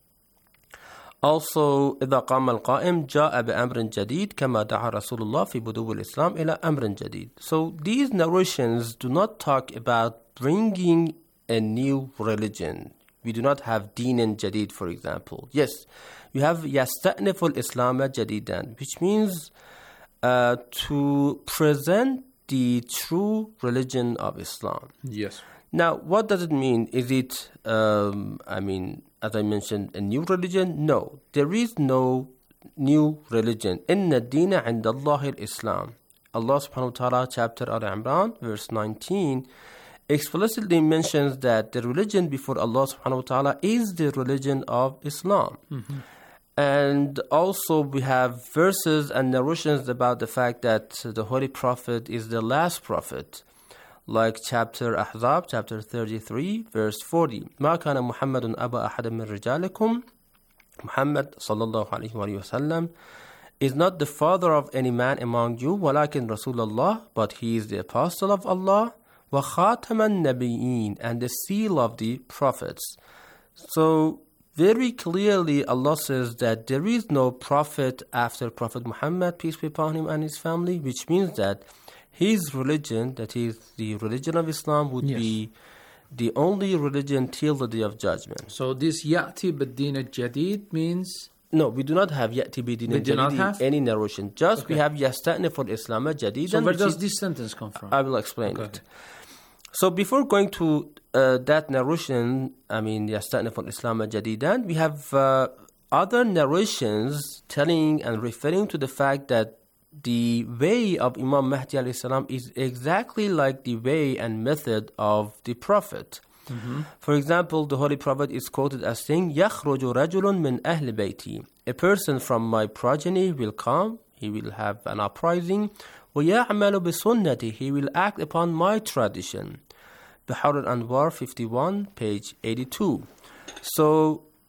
Also, إذا قام القائم جاء بأمر جديد كما دعا رسول الله في بدو الإسلام إلى أمر جديد. So these narrations do not talk about bringing a new religion. We do not have دين جديد, for example. Yes, you have يستأنف الإسلام جديدا, which means to present the true religion of Islam. Yes. Now, what does it mean? Is it, as I mentioned, a new religion? No, there is no new religion. Inna dina inda Allahi al-Islam. Allah subhanahu wa ta'ala, chapter Al-Imran, verse 19, explicitly mentions that the religion before Allah subhanahu wa ta'ala is the religion of Islam. Mm-hmm. And also we have verses and narrations about the fact that the Holy Prophet is the last prophet. Like chapter Ahzab, chapter 33, verse 40. ما كان محمد أبا أحد من رجالكم. Muhammad sallallahu alayhi wa sallam is not the father of any man among you, ولكن رسول الله, but he is the apostle of Allah, وخاتم النبيين, and the seal of the prophets. So very clearly Allah says that there is no prophet after Prophet Muhammad, peace be upon him, and his family, which means that his religion, that is the religion of Islam, would be the only religion till the day of judgment. So this يأتي بالدين الجديد means? No, we do not have يأتي بالدين الجديد in any narration. Just we have يستأنف الإسلام جديدا. So where does this sentence come from? I will explain it. So before going to that narration, يستأنف الإسلام جديدا, we have other narrations telling and referring to the fact that the way of Imam Mahdi alayhi salam is exactly like the way and method of the Prophet. Mm-hmm. For example, the Holy Prophet is quoted as saying, يَخْرُجُ رَجُلٌ مِّنْ أَهْلِ بَيْتِي. A person from my progeny will come, he will have an uprising, وَيَعْمَلُ بِسُنَّتِي. He will act upon my tradition. Bihar al-Anwar 51, page 82. So,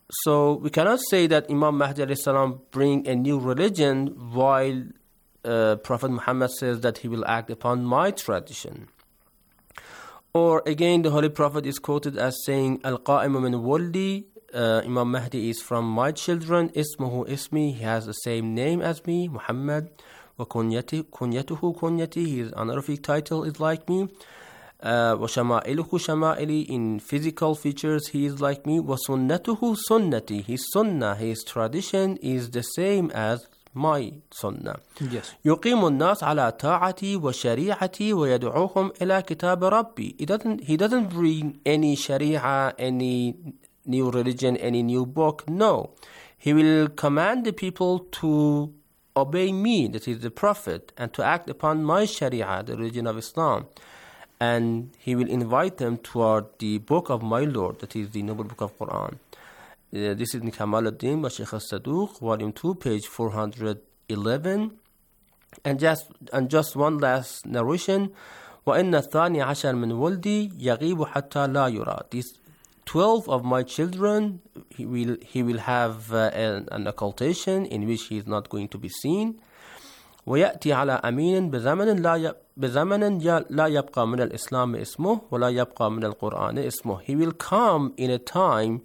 So we cannot say that Imam Mahdi alayhi salam bring a new religion while Prophet Muhammad says that he will act upon my tradition. Or again, the Holy Prophet is quoted as saying, Al-Qa'imu min waldi, Imam Mahdi is from my children, Ismuhu ismi, he has the same name as me, Muhammad, wa kunyatuhu kunyati, his honorific title is like me, wa shama'iluhu shama'ili, in physical features he is like me, wa sunnatuhu sunnati, his sunnah, his tradition is the same as my sunnah. Yes. يقيم الناس على طاعتي وشريعتي ويدعوهم إلى كتاب ربي. He doesn't bring any sharia, any new religion, any new book. No. He will command the people to obey me, that is the Prophet, and to act upon my sharia, the religion of Islam. And he will invite them toward the book of my Lord, that is the noble book of Quran. This is Kamal al-Din by Sheikh al-Saduq, volume 2, page 411. And just one last narration. وَإِنَّ الثَّانِي عَشَرَ مِنْ وَلْدِي يَغِيبُ حَتَّى لَا يُرَى. These 12 of my children, he will have an occultation in which he is not going to be seen. ويأتي على أمين بزمن لا يبقى من الإسلام اسمه ولا يبقى من القرآن اسمه. He will come in a time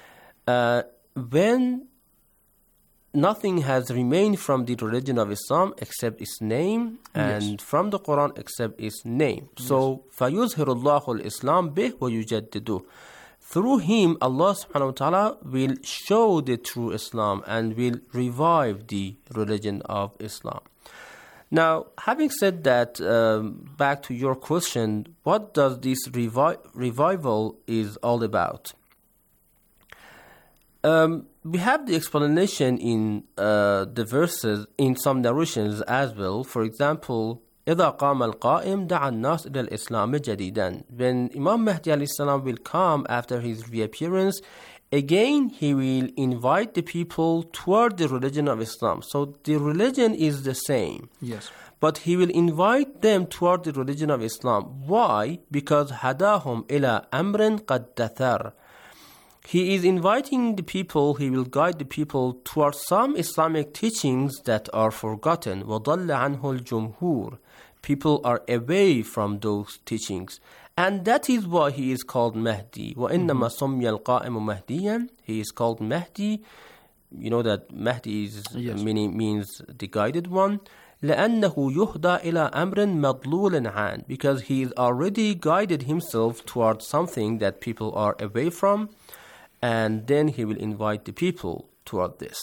when nothing has remained from the religion of Islam except its name, and from the Quran except its name. So فَيُظْهِرُ اللَّهُ الْإِسْلَامِ بِهِ وَيُجَدِّدُهُ. Through him, Allah subhanahu wa ta'ala will show the true Islam and will revive the religion of Islam. Now, having said that, back to your question, what does this revival is all about? We have the explanation in the verses, in some narrations as well. For example, إِذَا قَامَ الْقَائِمْ دَعَ النَّاسِ إِلَى الْإِسْلَامِ جَدِيدًا. When Imam Mahdi alayhi salam will come after his reappearance, again he will invite the people toward the religion of Islam. So the religion is the same. Yes. But he will invite them toward the religion of Islam. Why? Because هَدَاهُمْ إِلَى أَمْرٍ قَدْ دَثَرَ. He is inviting the people, he will guide the people towards some Islamic teachings that are forgotten. وَضَلَّ عَنْهُ الْجُمْهُورِ. People are away from those teachings. And that is why he is called Mahdi. وَإِنَّمَا سُمِّيَ الْقَائِمُ مَهْدِيًا. He is called Mahdi. You know that Mahdi means the guided one. لأنه يهدى إلى أمر مضلول عن. Because he is already guided himself towards something that people are away from. And then he will invite the people toward this.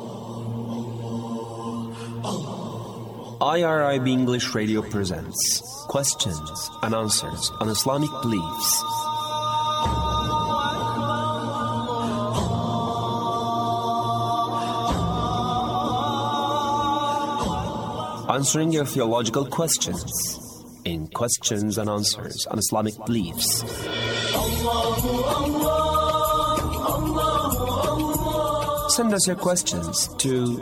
IRIB English Radio presents questions and answers on Islamic beliefs. Answering your theological questions in questions and answers on Islamic beliefs. Send us your questions to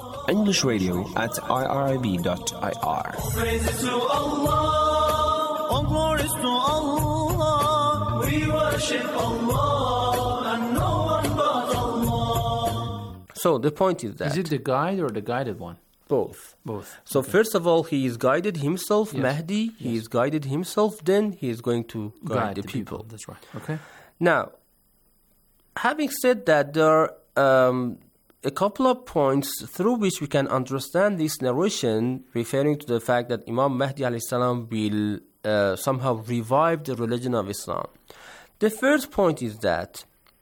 englishradio@irib.ir. Praises to Allah, all glories to Allah. We worship Allah and no one but Allah. So the point is that... Is it the guide or the guided one? Both. Both. So first of all, he is guided himself, Yes. Mahdi. He is guided himself, then he is going to guide the people. That's right. Okay. Now, having said that, there are a couple of points through which we can understand this narration referring to the fact that Imam Mahdi alayhi salam will somehow revive the religion of Islam. The first point is that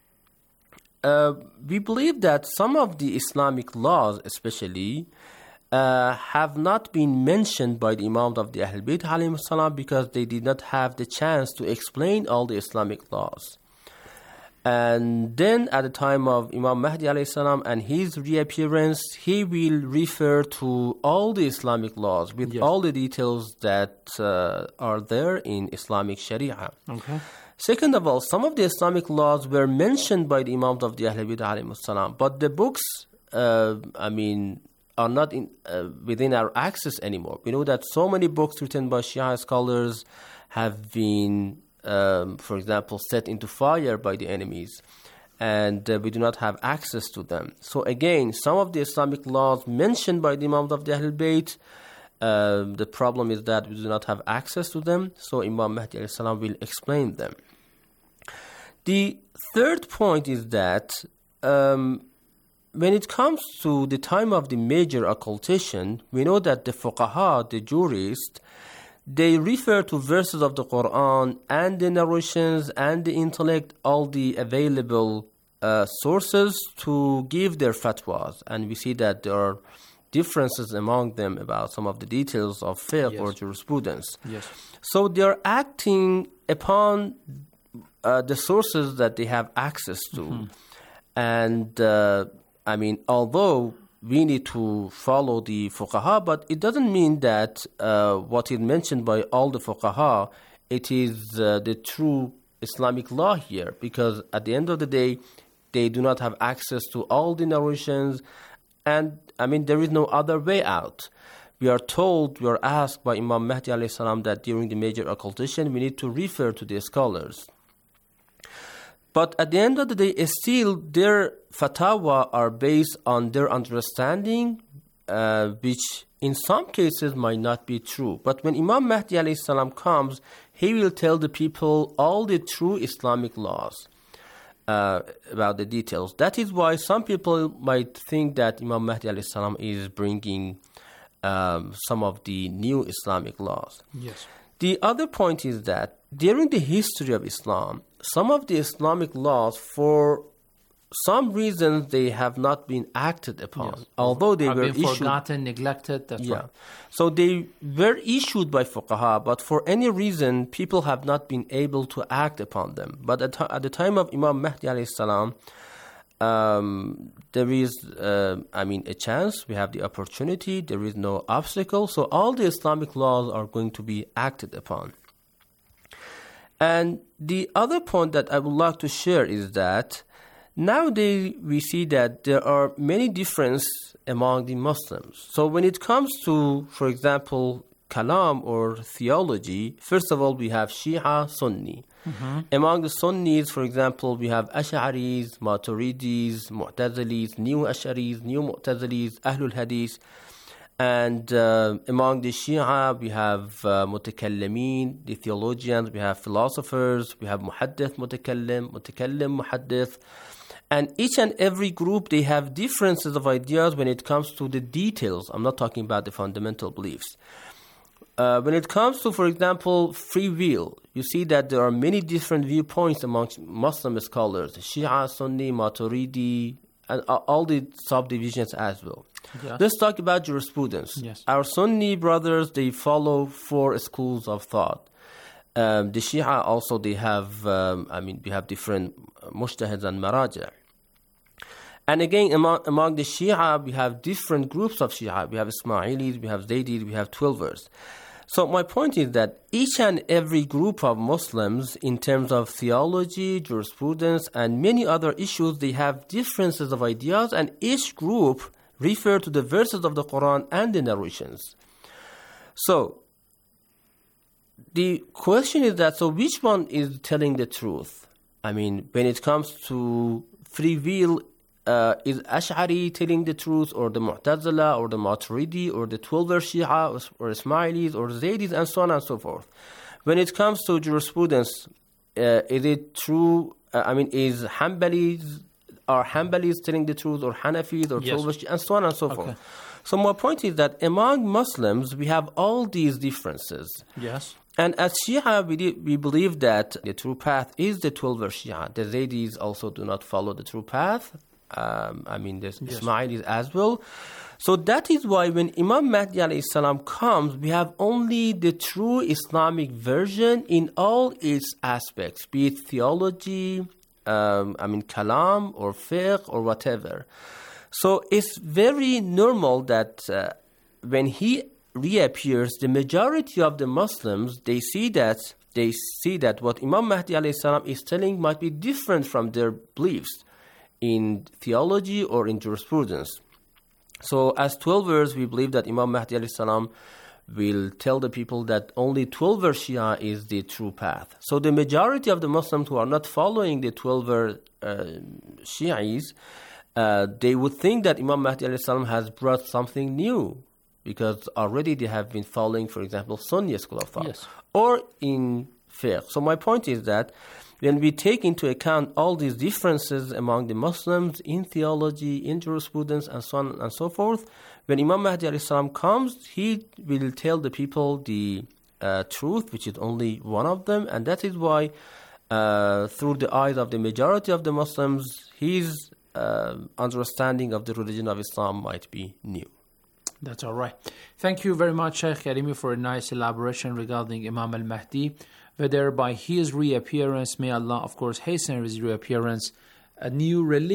we believe that some of the Islamic laws especially have not been mentioned by the Imam of the Ahl Bayt alayhi salam because they did not have the chance to explain all the Islamic laws. And then at the time of Imam Mahdi alayhi salam and his reappearance, he will refer to all the Islamic laws with all the details that are there in Islamic Sharia. Okay. Second of all, some of the Islamic laws were mentioned by the Imam of the Ahl Bayt alayhi salam, but the books, are not within our access anymore. We know that so many books written by Shia scholars have been for example, set into fire by the enemies. and we do not have access to them. So again, some of the Islamic laws mentioned by the Imams of the Ahlul Bayt, the problem is that we do not have access to them, so Imam Mahdi alayhi salam will explain them. The third point is that when it comes to the time of the major occultation, we know that the fuqaha, the jurists, they refer to verses of the Quran and the narrations and the intellect, all the available sources to give their fatwas. And we see that there are differences among them about some of the details of fiqh or jurisprudence. Yes. So they are acting upon the sources that they have access to. And although we need to follow the fuqaha, but it doesn't mean that what is mentioned by all the fuqaha, it is the true Islamic law here, because at the end of the day, they do not have access to all the narrations, and there is no other way out. We are asked by Imam Mahdi alayhi salam that during the major occultation, we need to refer to the scholars. But at the end of the day, still their fatwa are based on their understanding, which in some cases might not be true. But when Imam Mahdi alayhi salam comes, he will tell the people all the true Islamic laws about the details. That is why some people might think that Imam Mahdi alayhi salam is bringing some of the new Islamic laws. Yes. The other point is that during the history of Islam, some of the Islamic laws, for some reasons, they have not been acted upon, yes. although they were issued, forgotten, neglected. That's right. So they were issued by fuqaha, but for any reason, people have not been able to act upon them. But at the time of Imam Mahdi alayhi salam, there is, a chance. We have the opportunity. There is no obstacle. So all the Islamic laws are going to be acted upon. And the other point that I would like to share is that nowadays we see that there are many differences among the Muslims. So when it comes to, for example, kalam or theology, first of all, we have Shia, Sunni. Among the Sunnis, for example, we have Ash'aris, Maturidis, Mu'tazilis, New Ash'aris, New Mu'tazilis, Ahlul Hadith. And among the Shia, we have Mutakallimin, the theologians, we have philosophers, we have Muhaddith, Mutakallim, Muhaddith. And each and every group, they have differences of ideas when it comes to the details. I'm not talking about the fundamental beliefs. When it comes to, for example, free will, you see that there are many different viewpoints amongst Muslim scholars, Shia, Sunni, Maturidi, and all the subdivisions as well. Yeah. Let's talk about jurisprudence. Yes. Our Sunni brothers, they follow 4 schools of thought. The Shia also, they have, we have different mujtahids and maraja'. And again, among the Shia, we have different groups of Shia. We have Ismailis, we have Zaydis, we have Twelvers. So my point is that each and every group of Muslims, in terms of theology, jurisprudence, and many other issues, they have differences of ideas, and each group refer to the verses of the Quran and the narrations. So the question is that, so which one is telling the truth? When it comes to free will, is Ash'ari telling the truth, or the Mu'tazila, or the Maturidi, or the Twelver Shia, or Ismailis, or Zaydis, and so on and so forth? When it comes to jurisprudence, is it true? Is Hanbalis, are Hanbalis telling the truth, or Hanafis, or Twelver Shia, and so on and so forth? So my point is that among Muslims, we have all these differences. Yes. And as Shia, we believe that the true path is the Twelver Shia. The Zaydis also do not follow the true path. There's Ismailis as well. So that is why when Imam Mahdi alayhi salam comes, we have only the true Islamic version in all its aspects, be it theology, kalam, or fiqh, or whatever. So it's very normal that when he reappears, the majority of the Muslims, they see that what Imam Mahdi alayhi salam is telling might be different from their beliefs in theology or in jurisprudence. So as Twelvers, we believe that Imam Mahdi alayhi salam will tell the people that only 12er Shia is the true path. So the majority of the Muslims who are not following the 12er Shi'is, they would think that Imam Mahdi alayhi salam has brought something new, because already they have been following, for example, Sunni school of thought, Yes. or in fiqh. So my point is that when we take into account all these differences among the Muslims in theology, in jurisprudence, and so on and so forth, when Imam Mahdi alayhi salam comes, he will tell the people the truth, which is only one of them, and that is why, through the eyes of the majority of the Muslims, his understanding of the religion of Islam might be new. That's all right. Thank you very much, Sheikh Karimi, for a nice elaboration regarding Imam al-Mahdi. Whether by his reappearance, may Allah, of course, hasten his reappearance, a new religion